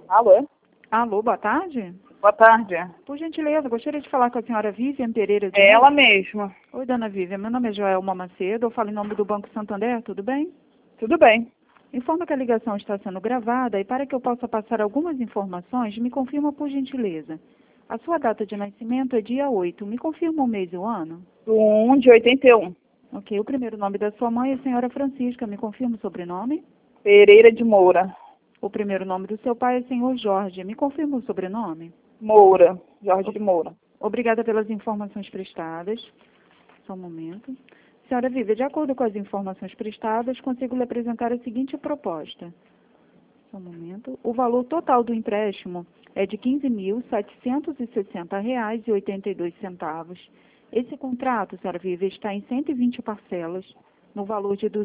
Alô? Alô, boa tarde. Boa tarde. Por gentileza, gostaria de falar com a senhora Vivian Pereira de É Moura. ela mesma. Oi, dona Vivian, meu nome é Joelma Macedo, eu falo em nome do Banco Santander, tudo bem? Tudo bem. Informa que a ligação está sendo gravada e para que eu possa passar algumas informações, me confirma por gentileza. A sua data de nascimento é dia 8, me confirma o mês e o ano? Do 1 de 81. Ok, o primeiro nome da sua mãe é senhora Francisca, me confirma o sobrenome? Pereira de Moura. O primeiro nome do seu pai é senhor Jorge, me confirma o sobrenome? Moura. Jorge de Moura. Obrigada pelas informações prestadas. Só um momento. Senhora Vivian, de acordo com as informações prestadas, consigo lhe apresentar a seguinte proposta. Só um momento. O valor total do empréstimo é de R$ 15.760,82. Esse contrato, senhora Vivian, está em 120 parcelas, no valor de R$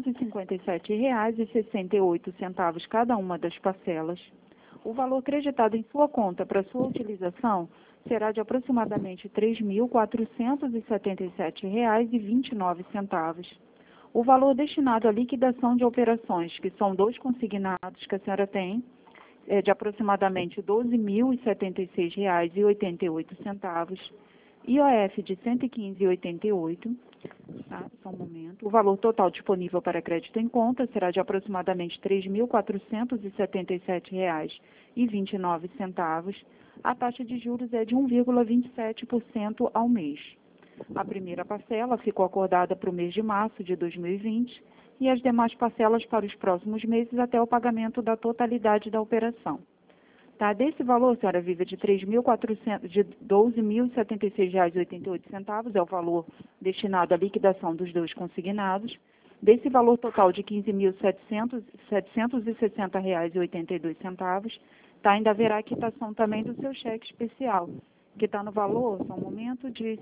257,68 cada uma das parcelas. O valor creditado em sua conta para sua utilização será de aproximadamente R$ 3.477,29. O valor destinado à liquidação de operações, que são 2 consignados que a senhora tem, é de aproximadamente R$ 12.076,88. IOF de R$ 115,88. Tá, só um momento. O valor total disponível para crédito em conta será de aproximadamente R$ 3.477,29. A taxa de juros é de 1,27% ao mês. A primeira parcela ficou acordada para o mês de março de 2020 e as demais parcelas para os próximos meses até o pagamento da totalidade da operação. Tá? Desse valor, senhora Viva, de R$ 12.076,88 é o valor destinado à liquidação dos 2 consignados. Desse valor total de R$ 15.760,82, tá? Ainda haverá quitação também do seu cheque especial, que está no valor, só um momento, de R$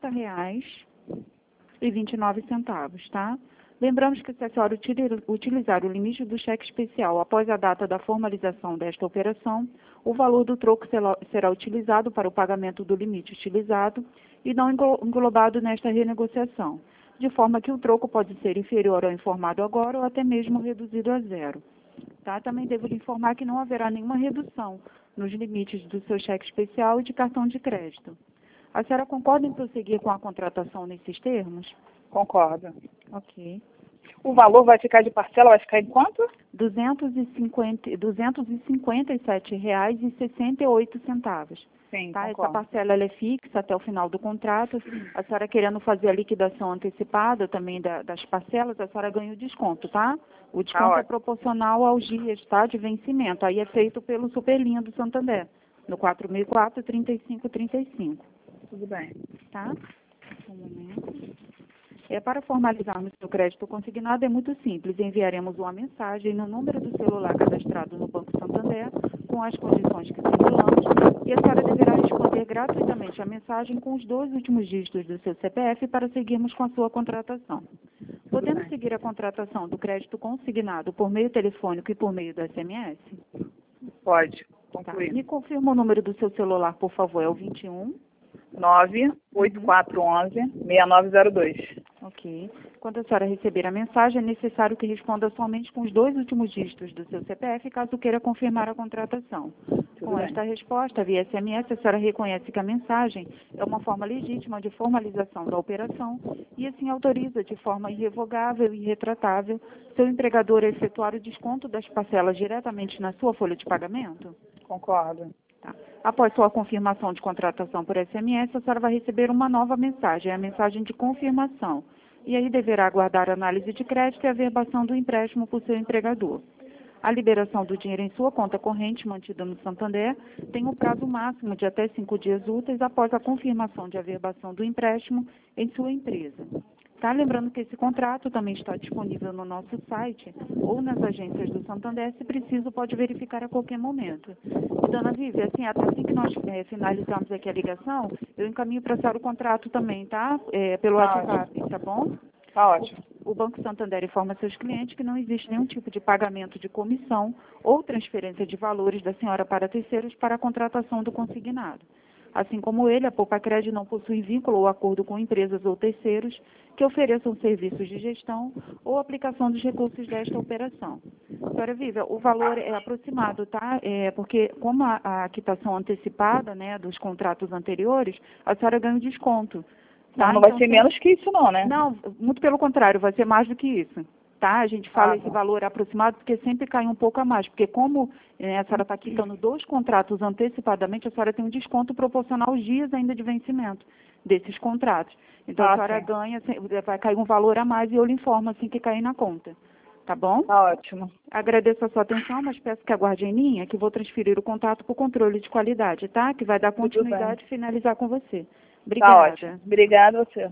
50,29, tá? Lembramos que se a senhora utilizar o limite do cheque especial após a data da formalização desta operação, o valor do troco será utilizado para o pagamento do limite utilizado e não englobado nesta renegociação, de forma que o troco pode ser inferior ao informado agora ou até mesmo reduzido a zero. Tá? Também devo lhe informar que não haverá nenhuma redução nos limites do seu cheque especial e de cartão de crédito. A senhora concorda em prosseguir com a contratação nesses termos? Concordo. Ok. O valor vai ficar de parcela, vai ficar em quanto? R$ 257,68. Sim, Tá? Essa concordo. parcela ela é fixa até o final do contrato. A senhora querendo fazer a liquidação antecipada também das parcelas, a senhora ganha o desconto, tá? O desconto é ótimo. proporcional aos dias, tá, de vencimento. Aí é feito pelo Superlinha do Santander, no 4004-3535. Tudo bem. Tá? Um momento. Para formalizarmos o crédito consignado é muito simples. Enviaremos uma mensagem no número do celular cadastrado no Banco Santander com as condições que simulamos e a senhora deverá responder gratuitamente a mensagem com os 2 últimos dígitos do seu CPF para seguirmos com a sua contratação. Podemos seguir a contratação do crédito consignado por meio telefônico e por meio do SMS? Pode. Tá. Concluir. Me confirma o número do seu celular, por favor, é o 21. 98411-6902. Ok. Quando a senhora receber a mensagem, é necessário que responda somente com os 2 últimos dígitos do seu CPF, caso queira confirmar a contratação. Com esta resposta, via SMS, a senhora reconhece que a mensagem é uma forma legítima de formalização da operação e assim autoriza de forma irrevogável e irretratável seu empregador a efetuar o desconto das parcelas diretamente na sua folha de pagamento? Concordo. Tá. Após sua confirmação de contratação por SMS, a senhora vai receber uma nova mensagem, a mensagem de confirmação. E aí deverá aguardar a análise de crédito e a averbação do empréstimo por seu empregador. A liberação do dinheiro em sua conta corrente mantida no Santander tem um prazo máximo de até 5 dias úteis após a confirmação de averbação do empréstimo em sua empresa. Tá? Lembrando que esse contrato também está disponível no nosso site ou nas agências do Santander, se preciso, pode verificar a qualquer momento. E, dona Vivi, assim que nós finalizarmos aqui a ligação, eu encaminho para a senhora o contrato também, tá? Pelo WhatsApp, tá bom? Tá ótimo. O Banco Santander informa seus clientes que não existe nenhum tipo de pagamento de comissão ou transferência de valores da senhora para terceiros para a contratação do consignado. Assim como ele, a Poupacred não possui vínculo ou acordo com empresas ou terceiros que ofereçam serviços de gestão ou aplicação dos recursos desta operação. Senhora Vivian, o valor é aproximado, tá? Porque como a quitação antecipada, né, dos contratos anteriores, a senhora ganha um desconto. Tá? Não vai Então, ser menos que isso não, né? não, muito pelo contrário, vai ser mais do que isso. Tá? A gente fala esse Tá. valor aproximado porque sempre cai um pouco a mais, porque como a senhora está quitando 2 contratos antecipadamente, a senhora tem um desconto proporcional aos dias ainda de vencimento desses contratos. Então a senhora Sim. ganha, vai cair um valor a mais e eu lhe informo assim que cair na conta. Tá bom? Tá ótimo. Agradeço a sua atenção, mas peço que aguarde em linha, que vou transferir o contato para o controle de qualidade, tá? Que vai dar Tudo bem. continuidade e finalizar com você. Tá Obrigada. ótimo. Obrigada a você.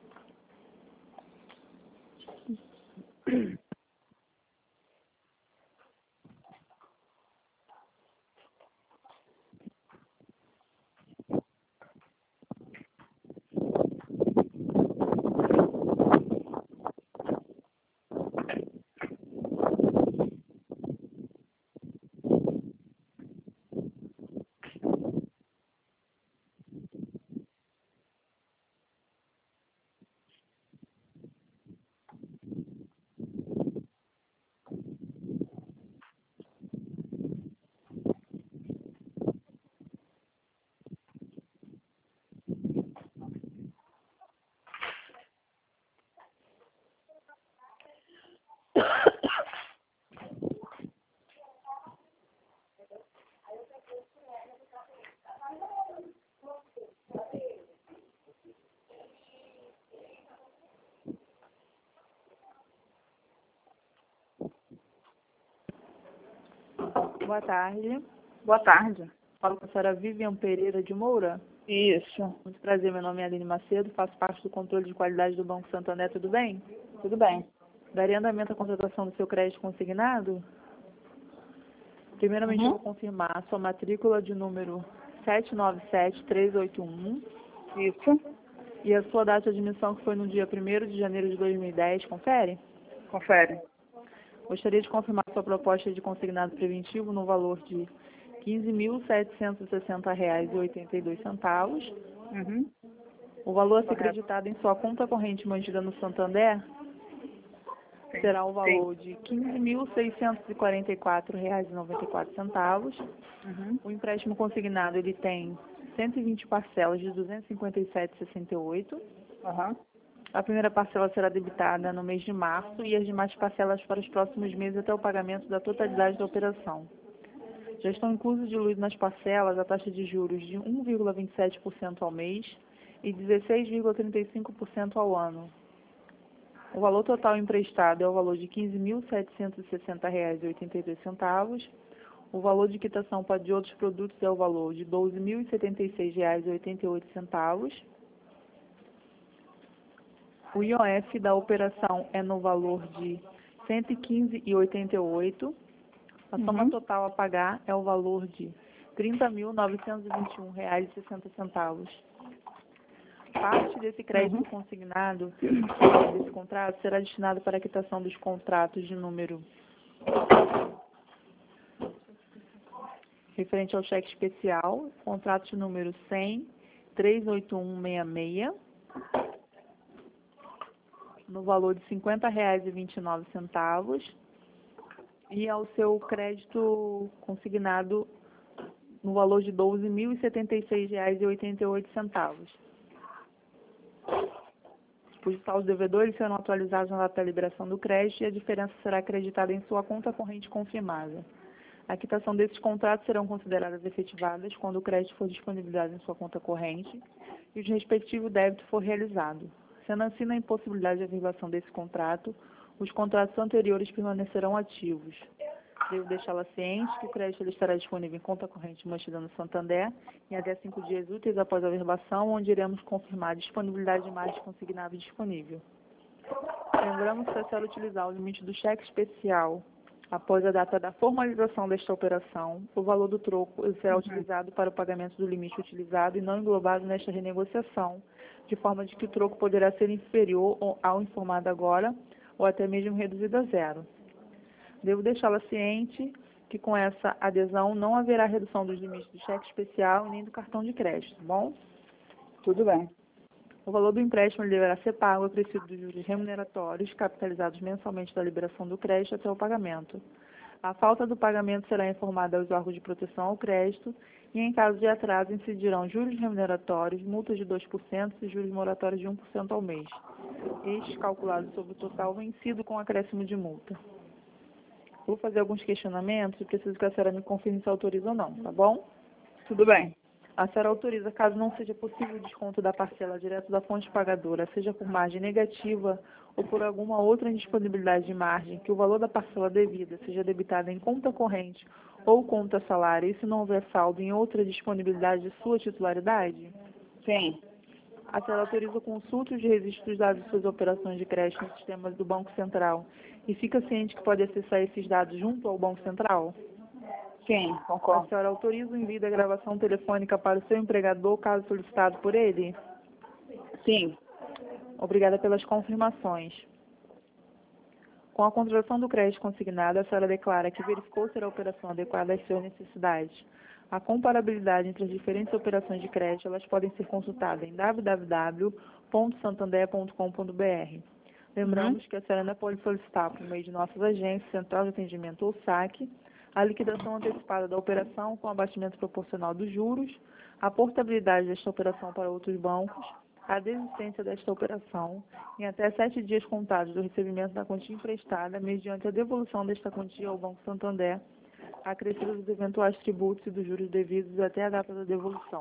Boa tarde. Boa tarde. Falo com a senhora Vivian Pereira de Moura. Isso. Muito prazer, meu nome é Aline Macedo, faço parte do controle de qualidade do Banco Santander, tudo bem? Tudo bem. Daria andamento à contratação do seu crédito consignado? Primeiramente, eu vou confirmar a sua matrícula de número 797381 Isso. e a sua data de admissão, que foi no dia 1º de janeiro de 2010, confere? Confere. Gostaria de confirmar sua proposta de consignado preventivo no valor de R$ 15.760,82. Uhum. O valor a ser Correto. creditado em sua conta corrente mantida no Santander Sim. será o Sim. valor de R$ 15.644,94. Uhum. O empréstimo consignado ele tem 120 parcelas de R$ 257,68. Aham. A primeira parcela será debitada no mês de março e as demais parcelas para os próximos meses até o pagamento da totalidade da operação. Já estão inclusos diluídos nas parcelas a taxa de juros de 1,27% ao mês e 16,35% ao ano. O valor total emprestado é o valor de R$ 15.760,82. O valor de quitação para de outros produtos é o valor de R$ 12.076,88. O IOF da operação é no valor de R$ 115,88. A soma total a pagar é o valor de R$ 30.921,60. Parte desse crédito consignado, desse contrato, será destinado para a quitação dos contratos de número referente ao cheque especial, contrato de número 100-38166, no valor de R$ 50,29, e ao seu crédito consignado no valor de R$ 12.076,88. Os saldos devedores serão atualizados na data da liberação do crédito e a diferença será acreditada em sua conta corrente confirmada. A quitação desses contratos serão consideradas efetivadas quando o crédito for disponibilizado em sua conta corrente e o respectivo débito for realizado. Sendo assim, na impossibilidade de averbação desse contrato, os contratos anteriores permanecerão ativos. Devo deixá-la ciente que o crédito ele estará disponível em conta corrente mantida no Santander em até 5 dias úteis após a averbação, onde iremos confirmar a disponibilidade de margem consignado disponível. Lembramos que, se a senhora utilizar o limite do cheque especial após a data da formalização desta operação, o valor do troco será utilizado para o pagamento do limite utilizado e não englobado nesta renegociação, de forma de que o troco poderá ser inferior ao informado agora ou até mesmo reduzido a zero. Devo deixá-la ciente que com essa adesão não haverá redução dos limites do cheque especial e nem do cartão de crédito, tá bom? Tudo bem. O valor do empréstimo deverá ser pago acrescido dos juros remuneratórios, capitalizados mensalmente da liberação do crédito até o pagamento. A falta do pagamento será informada aos órgãos de proteção ao crédito e, em caso de atraso, incidirão juros remuneratórios, multas de 2% e juros moratórios de 1% ao mês. Estes calculados sobre o total vencido com acréscimo de multa. Vou fazer alguns questionamentos e preciso que a senhora me confirme se autoriza ou não, tá bom? Tudo bem. A senhora autoriza, caso não seja possível o desconto da parcela direto da fonte pagadora, seja por margem negativa ou por alguma outra indisponibilidade de margem, que o valor da parcela devida seja debitado em conta corrente ou conta salário, e se não houver saldo em outra disponibilidade de sua titularidade? Sim. A senhora autoriza consulta de registros dos dados de suas operações de crédito no sistema do Banco Central e fica ciente que pode acessar esses dados junto ao Banco Central? Sim, A concordo. senhora autoriza o envio da gravação telefônica para o seu empregador, caso solicitado por ele? Sim. Obrigada pelas confirmações. Com a contratação do crédito consignado, a senhora declara que verificou ser a operação adequada às suas necessidades. A comparabilidade entre as diferentes operações de crédito, elas podem ser consultadas em www.santander.com.br. Lembramos que a senhora ainda pode solicitar, por meio de nossas agências, Central de Atendimento ou SAC, a liquidação antecipada da operação com abatimento proporcional dos juros, a portabilidade desta operação para outros bancos, a desistência desta operação em até 7 dias contados do recebimento da quantia emprestada, mediante a devolução desta quantia ao Banco Santander, acrescido dos eventuais tributos e dos juros devidos até a data da devolução.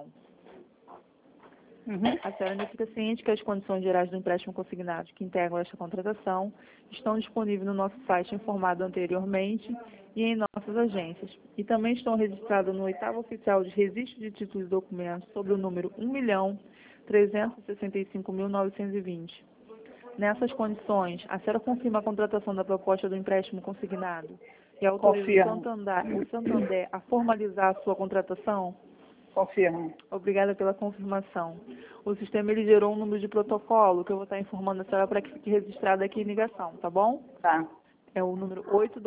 A senhora ainda fica ciente que as condições gerais do empréstimo consignado que integram esta contratação estão disponíveis no nosso site informado anteriormente e em nossas agências. E também estão registradas no 8º Oficial de Registro de Títulos e Documentos sob o número 1.365.920. Nessas condições, a senhora confirma a contratação da proposta do empréstimo consignado e autoriza o Santander a formalizar a sua contratação? Confirmo. Obrigada pela confirmação. O sistema ele gerou um número de protocolo que eu vou estar informando a senhora para que fique registrado aqui em ligação, tá bom? Tá. É o número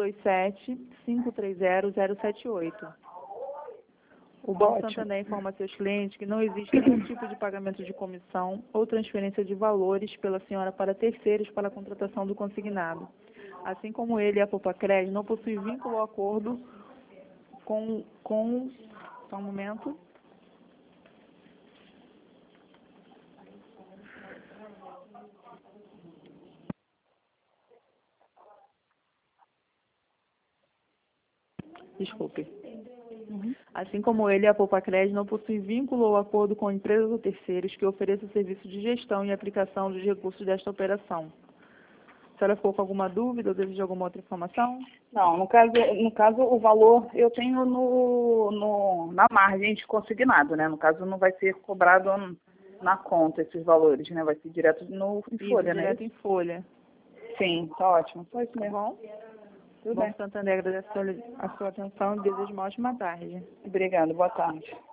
827-530-078. O Banco Ótimo. Santander informa a seus clientes que não existe nenhum tipo de pagamento de comissão ou transferência de valores pela senhora para terceiros para a contratação do consignado. Assim como ele e a Popacred não possuem vínculo ou acordo com... Só um momento. Desculpe. Assim como ele, a Popacred não possui vínculo ou acordo com empresas ou terceiros que ofereçam serviço de gestão e aplicação dos recursos desta operação. A senhora ficou com alguma dúvida ou deseja alguma outra informação? Não, no caso o valor eu tenho na margem de consignado, né? No caso não vai ser cobrado na conta esses valores, né? Vai ser direto em folha, né? Direto em folha. Sim, tá ótimo. Só isso Tá mesmo. bom? Tudo Banco bem. Santander agradece a sua atenção e deseja uma ótima tarde. Obrigada, boa tarde.